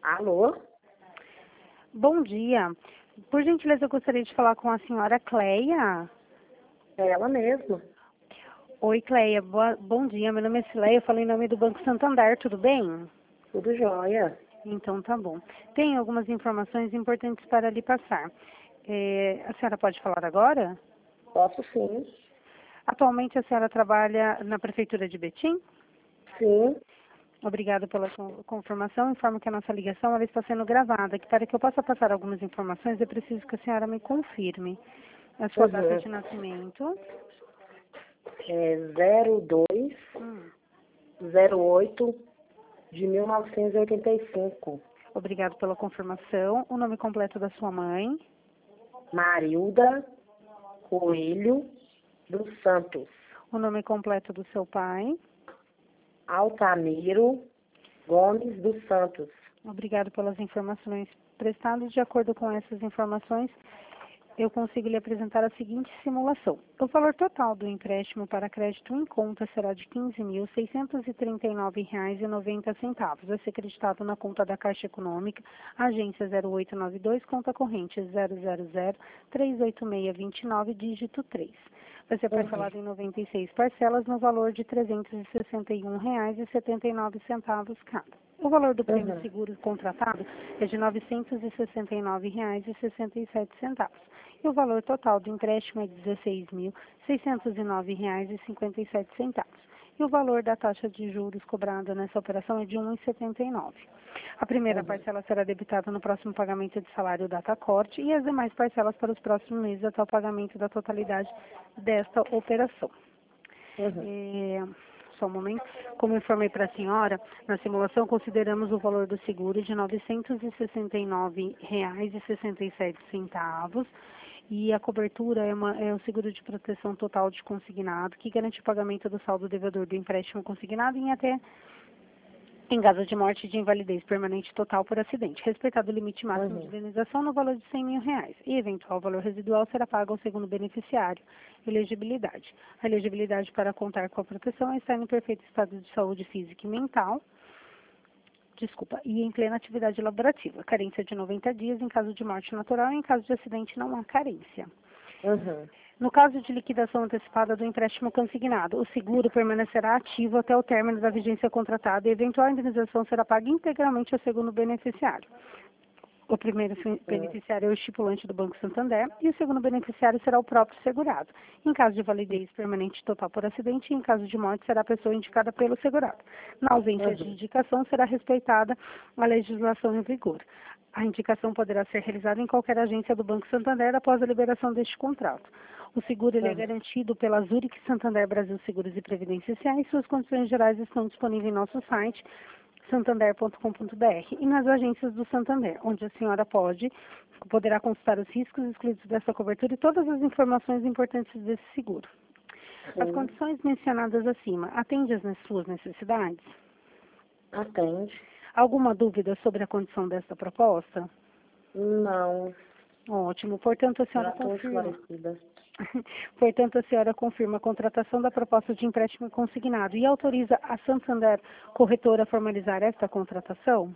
Alô? Bom dia. Por gentileza, eu gostaria de falar com a senhora Cleia. É ela mesmo. Oi, Cleia. Bom dia. Meu nome é Cileia. Eu falo em nome do Banco Santander. Tudo bem? Tudo jóia. Então, tá bom. Tenho algumas informações importantes para lhe passar. A senhora pode falar agora? Posso sim. Atualmente, a senhora trabalha na Prefeitura de Betim? Sim. Obrigada pela confirmação. Informo que a nossa ligação ela está sendo gravada. Que para que eu possa passar algumas informações, eu preciso que a senhora me confirme a sua data de nascimento. É 0208 de 1985. Obrigado pela confirmação. O nome completo da sua mãe. Marilda Coelho dos Santos. O nome completo do seu pai. Altamiro Gomes dos Santos. Obrigado pelas informações prestadas. De acordo com essas informações, eu consigo lhe apresentar a seguinte simulação. O valor total do empréstimo para crédito em conta será de R$ 15.639,90. Vai ser acreditado na conta da Caixa Econômica, agência 0892, conta corrente 000-38629, dígito 3. Vai ser parcelado em 96 parcelas no valor de R$ 361,79 cada. O valor do prêmio seguro contratado é de R$ 969,67. E o valor total do empréstimo é de R$ 16.609,57. E o valor da taxa de juros cobrada nessa operação é de 1,79. A primeira parcela será debitada no próximo pagamento de salário data corte e as demais parcelas para os próximos meses até o pagamento da totalidade desta operação. Só um momento. Como informei para a senhora, na simulação consideramos o valor do seguro de R$ 969,67 e a cobertura é o seguro de proteção total de consignado, que garante o pagamento do saldo devedor do empréstimo consignado em caso de morte e de invalidez permanente total por acidente, respeitado o limite máximo de indenização no valor de R$ 100.000, e eventual valor residual será pago ao segundo beneficiário. Elegibilidade. A elegibilidade para contar com a proteção é estar em perfeito estado de saúde física e mental, e em plena atividade laborativa. Carência de 90 dias em caso de morte natural e em caso de acidente não há carência. No caso de liquidação antecipada do empréstimo consignado, o seguro permanecerá ativo até o término da vigência contratada e eventual indenização será paga integralmente ao segundo beneficiário. O primeiro beneficiário é o estipulante do Banco Santander e o segundo beneficiário será o próprio segurado. Em caso de validez permanente total por acidente, em caso de morte, será a pessoa indicada pelo segurado. Na ausência de indicação, será respeitada a legislação em vigor. A indicação poderá ser realizada em qualquer agência do Banco Santander após a liberação deste contrato. O seguro ele é garantido pela Zurich Santander Brasil Seguros e Previdência S.A. e suas condições gerais estão disponíveis em nosso site santander.com.br e nas agências do Santander, onde a senhora poderá consultar os riscos excluídos dessa cobertura e todas as informações importantes desse seguro. As condições mencionadas acima atendem às suas necessidades? Atende. Alguma dúvida sobre a condição desta proposta? Não. Ótimo. Portanto, a senhora confirma. Portanto, a senhora confirma a contratação da proposta de empréstimo consignado e autoriza a Santander Corretora a formalizar esta contratação?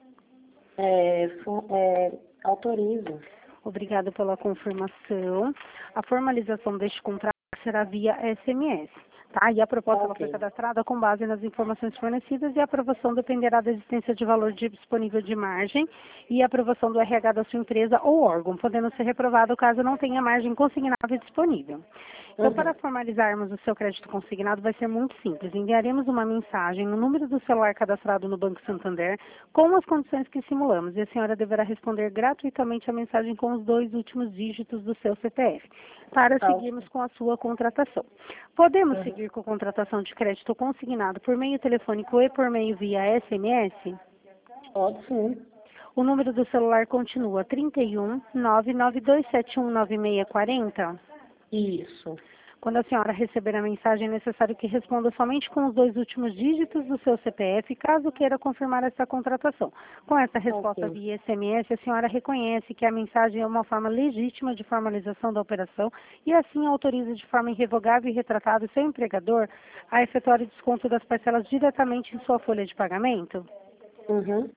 Autorizo. Obrigada pela confirmação. A formalização deste contrato será via SMS. Tá? E a proposta ela foi cadastrada com base nas informações fornecidas e a aprovação dependerá da existência de valor disponível de margem e a aprovação do RH da sua empresa ou órgão, podendo ser reprovado caso não tenha margem consignável disponível. Então, para formalizarmos o seu crédito consignado, vai ser muito simples. Enviaremos uma mensagem no número do celular cadastrado no Banco Santander com as condições que simulamos e a senhora deverá responder gratuitamente a mensagem com os 2 últimos dígitos do seu CPF, para seguirmos com a sua contratação. Podemos seguir com a contratação de crédito consignado por meio telefônico e por meio via SMS? Pode sim. O número do celular continua 31 99271 9640? Isso. Quando a senhora receber a mensagem, é necessário que responda somente com os 2 últimos dígitos do seu CPF, caso queira confirmar essa contratação. Com essa resposta via SMS, a senhora reconhece que a mensagem é uma forma legítima de formalização da operação e assim autoriza de forma irrevogável e retratada o seu empregador a efetuar o desconto das parcelas diretamente em sua folha de pagamento?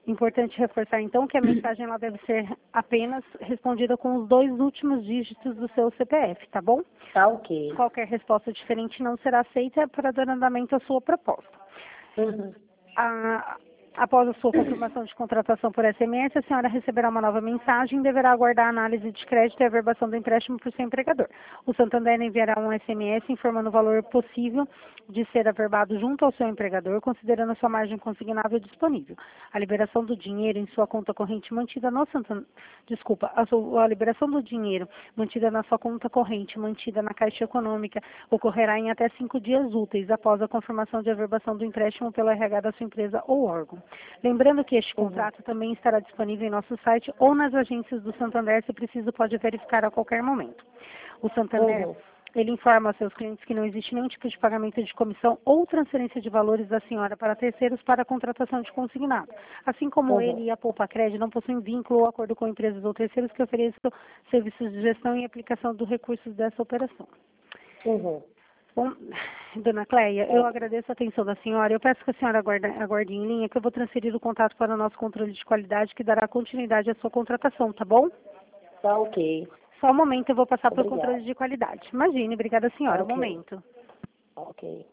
Importante reforçar, então, que a mensagem ela deve ser apenas respondida com os 2 últimos dígitos do seu CPF, tá bom? Tá ok. Qualquer resposta diferente não será aceita para dar andamento à sua proposta. Uhum. Após a sua confirmação de contratação por SMS, a senhora receberá uma nova mensagem e deverá aguardar a análise de crédito e a averbação do empréstimo por seu empregador. O Santander enviará um SMS informando o valor possível de ser averbado junto ao seu empregador, considerando a sua margem consignável disponível. A liberação do dinheiro em sua conta corrente mantida no Santander, a liberação do dinheiro mantida na sua conta corrente mantida na Caixa Econômica ocorrerá em até 5 dias úteis após a confirmação de averbação do empréstimo pelo RH da sua empresa ou órgão. Lembrando que este contrato também estará disponível em nosso site ou nas agências do Santander, se preciso pode verificar a qualquer momento. O Santander, ele informa aos seus clientes que não existe nenhum tipo de pagamento de comissão ou transferência de valores da senhora para terceiros para a contratação de consignado. Assim como ele e a Poupa Crédito não possuem vínculo ou acordo com empresas ou terceiros que ofereçam serviços de gestão e aplicação dos recursos dessa operação. Bom, dona Cleia, eu agradeço a atenção da senhora. Eu peço que a senhora aguarde em linha, que eu vou transferir o contato para o nosso controle de qualidade, que dará continuidade à sua contratação, tá bom? Tá ok. Só um momento, eu vou passar para o Obrigada. controle de qualidade. Imagine, obrigada, senhora. Um Ok. momento. Ok.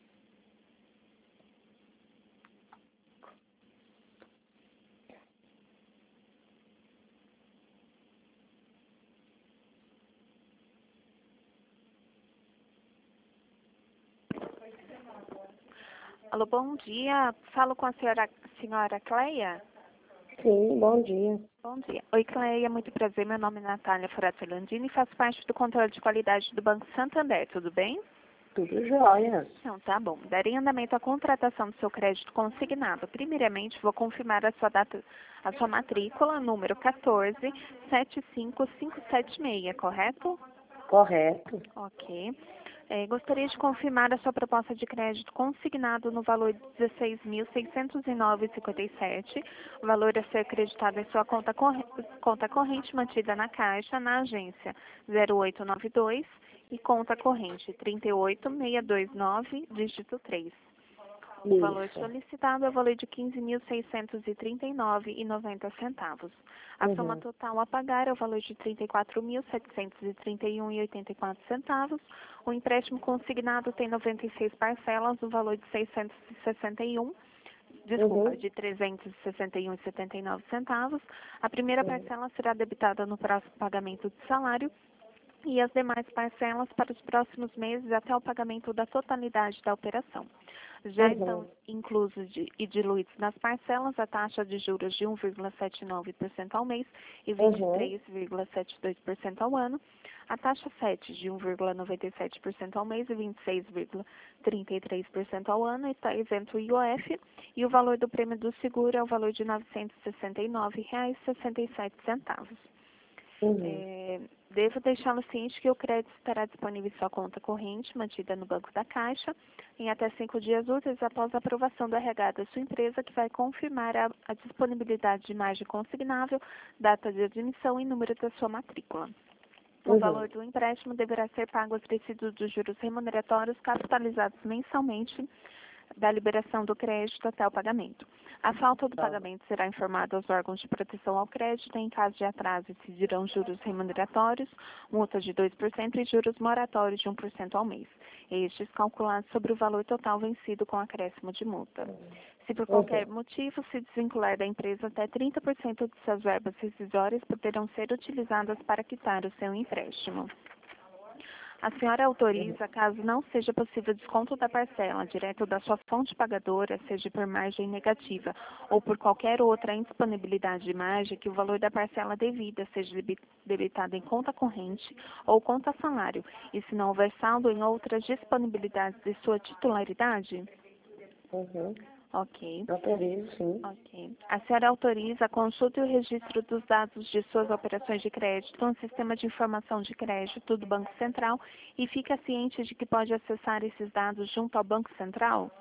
Alô, bom dia. Falo com a senhora Cleia? Sim, bom dia. Bom dia. Oi, Cleia, muito prazer. Meu nome é Natália Forato Landini e faço parte do controle de qualidade do Banco Santander, tudo bem? Tudo jóia. Então, tá bom. Darei andamento à contratação do seu crédito consignado. Primeiramente, vou confirmar a sua matrícula, número 1475576, correto? Correto. Ok. Gostaria de confirmar a sua proposta de crédito consignado no valor de R$ 16.609,57, o valor a ser acreditado em sua conta corrente mantida na Caixa, na agência 0892 e conta corrente 38629, dígito 3. O valor solicitado é o valor de R$ 15.639,90. A soma total a pagar é o valor de R$ 34.731,84. O empréstimo consignado tem 96 parcelas, no valor de 661, de R$ 361,79. A primeira parcela será debitada no próximo pagamento de salário e as demais parcelas para os próximos meses até o pagamento da totalidade da operação. Já estão inclusos e diluídos nas parcelas a taxa de juros de 1,79% ao mês e 23,72% ao ano, a taxa FET de 1,97% ao mês e 26,33% ao ano, está isento o IOF, e o valor do prêmio do seguro é o valor de R$ 969,67. Devo deixá-lo ciente que o crédito estará disponível em sua conta corrente, mantida no Banco da Caixa, em até 5 dias úteis após a aprovação do RH da sua empresa, que vai confirmar a disponibilidade de margem consignável, data de admissão e número da sua matrícula. O valor do empréstimo deverá ser pago aos resíduos dos juros remuneratórios capitalizados mensalmente da liberação do crédito até o pagamento. A falta do pagamento será informada aos órgãos de proteção ao crédito. Em caso de atraso, incidirão juros remuneratórios, multa de 2% e juros moratórios de 1% ao mês. Estes calculados sobre o valor total vencido com acréscimo de multa. Se por qualquer motivo se desvincular da empresa, até 30% de suas verbas rescisórias poderão ser utilizadas para quitar o seu empréstimo. A senhora autoriza, caso não seja possível desconto da parcela direto da sua fonte pagadora, seja por margem negativa ou por qualquer outra indisponibilidade de margem, que o valor da parcela devida seja debitado em conta corrente ou conta salário, e se não houver saldo em outras disponibilidades de sua titularidade? Ok. Autorizo, sim. Ok. A senhora autoriza a consulta e o registro dos dados de suas operações de crédito no sistema de informação de crédito do Banco Central e fica ciente de que pode acessar esses dados junto ao Banco Central?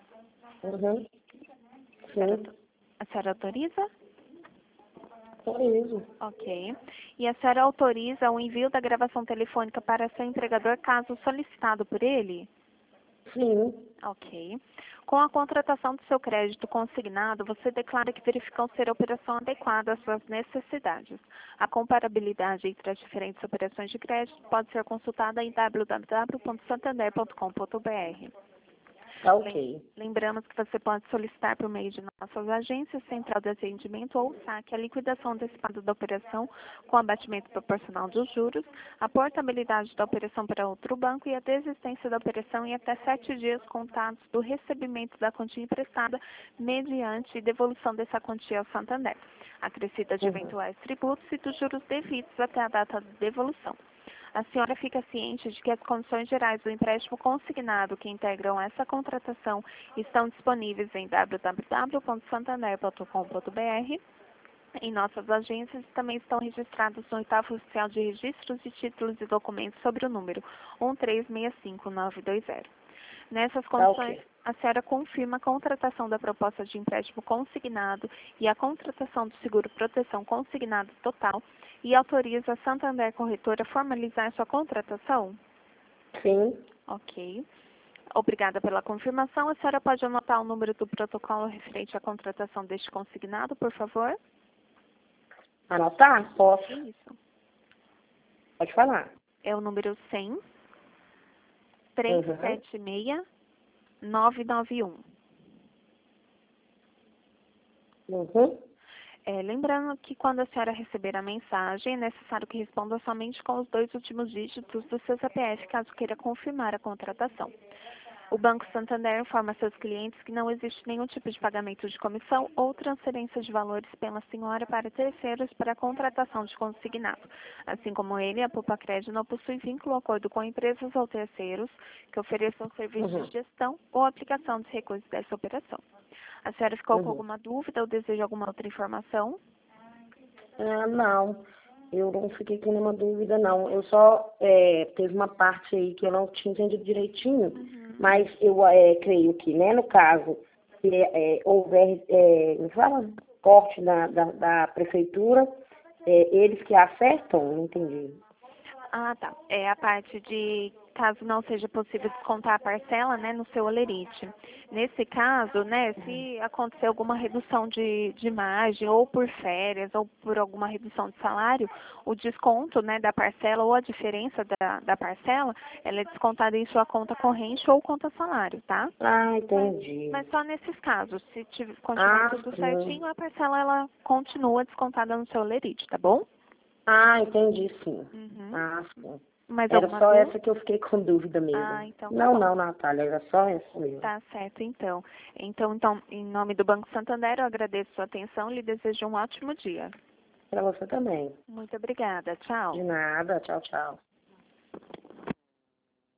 Sim. A senhora autoriza? Autorizo. Ok. E a senhora autoriza o envio da gravação telefônica para seu empregador caso solicitado por ele? Sim. Ok. Com a contratação do seu crédito consignado, você declara que verificou ser a operação adequada às suas necessidades. A comparabilidade entre as diferentes operações de crédito pode ser consultada em www.santander.com.br. Tá ok. Lembramos que você pode solicitar por meio de nossas agências, central de atendimento ou saque a liquidação antecipada da operação com abatimento proporcional dos juros, a portabilidade da operação para outro banco e a desistência da operação em até 7 dias contados do recebimento da quantia emprestada mediante devolução dessa quantia ao Santander, acrescida de eventuais tributos e dos juros devidos até a data de devolução. A senhora fica ciente de que as condições gerais do empréstimo consignado que integram essa contratação estão disponíveis em www.santander.com.br. Em nossas agências também estão registrados no oitavo oficial de registros de títulos e documentos sobre o número 1365920. Nessas condições, a senhora confirma a contratação da proposta de empréstimo consignado e a contratação do seguro proteção consignado total e autoriza a Santander Corretora a formalizar sua contratação? Sim. Ok. Obrigada pela confirmação. A senhora pode anotar o número do protocolo referente à contratação deste consignado, por favor? Anotar? Posso. Isso. Pode falar. É o número 100 376 991. Lembrando que quando a senhora receber a mensagem, é necessário que responda somente com os 2 últimos dígitos do seu CPF, caso queira confirmar a contratação. O Banco Santander informa seus clientes que não existe nenhum tipo de pagamento de comissão ou transferência de valores pela senhora para terceiros para a contratação de consignado. Assim como ele, a Poupa Crédito não possui vínculo ou acordo com empresas ou terceiros que ofereçam serviços de gestão ou aplicação de recursos dessa operação. A senhora ficou com alguma dúvida ou deseja alguma outra informação? Não, eu não fiquei com nenhuma dúvida, não. Eu só teve uma parte aí que eu não tinha entendido direitinho, mas eu creio que, né, no caso, se houver corte da prefeitura, eles que acertam, não entendi. Ah, tá. É a parte de caso não seja possível descontar a parcela, né, no seu holerite. Nesse caso, né, se acontecer alguma redução de margem, ou por férias, ou por alguma redução de salário, o desconto, né, da parcela ou a diferença da parcela, ela é descontada em sua conta corrente ou conta salário, tá? Ah, entendi. Mas só nesses casos. Se continuar tudo certinho, a parcela ela continua descontada no seu holerite, tá bom? Ah, entendi, sim. Ah, sim. Mas Era alguma só dúvida? essa que eu fiquei com dúvida mesmo. Ah, então tá Não, bom. não, Natália, era só essa mesmo. Tá certo, então. Então, em nome do Banco Santander, eu agradeço a sua atenção e lhe desejo um ótimo dia. Para você também. Muito obrigada. Tchau. De nada. Tchau, tchau.